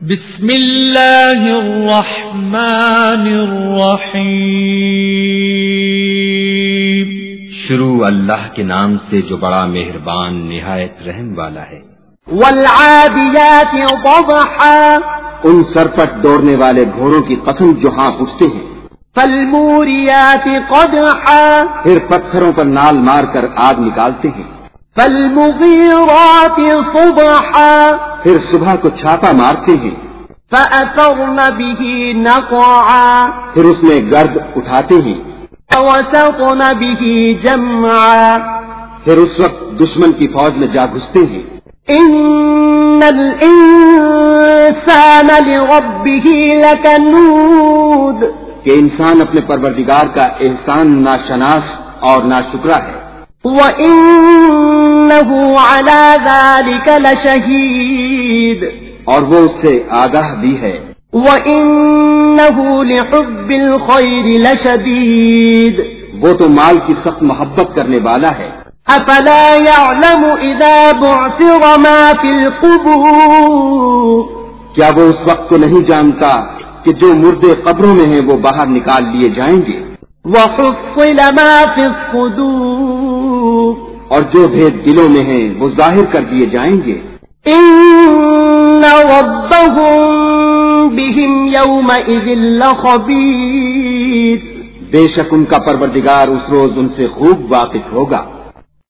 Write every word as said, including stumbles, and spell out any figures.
بسم اللہ الرحمن الرحیم، شروع اللہ کے نام سے جو بڑا مہربان نہایت رحم والا ہے۔ والعادیات ضبحا، ان سرپٹ دوڑنے والے گھوڑوں کی قسم جو ہانپ اٹھتے ہیں۔ فالموریات قدحا، پھر پتھروں پر نال مار کر آگ نکالتے ہیں۔ فالمغیرات صبحا، پھر صبح کو چھاپا مارتے ہیں۔ فأثرن به نقعا، پھر اس میں گرد اٹھاتے ہیں۔ فوسطن به جمعا، پھر اس وقت دشمن کی فوج میں جا گھستے ہیں۔ ان الانسان لربه لکنود، کہ انسان اپنے پروردگار کا احسان ناشناس اور ناشکرا ہے۔ وَإِنَّهُ عَلَى ذَلِكَ لَشَهِيدٌ، اور وہ اس سے آگاہ بھی ہے۔ وَإِنَّهُ لِحُبِّ الْخَيْرِ لَشَدِيدٌ، وہ تو مال کی سخت محبت کرنے والا ہے۔ أَفَلَا يَعْلَمُ إِذَا بُعْثِرَ مَا فِي الْقُبُورِ، کیا وہ اس وقت کو نہیں جانتا کہ جو مردے قبروں میں ہیں وہ باہر نکال لیے جائیں گے۔ وَحُصِّلَ مَا فِي الصُّدُورِ، اور جو بھید دلوں میں ہیں وہ ظاہر کر دیے جائیں گے۔ إِنَّ رَبَّهُم بِهِمْ يَوْمَئِذٍ لَخَبِيرٌ، بے شک ان کا پروردگار اس روز ان سے خوب واقف ہوگا۔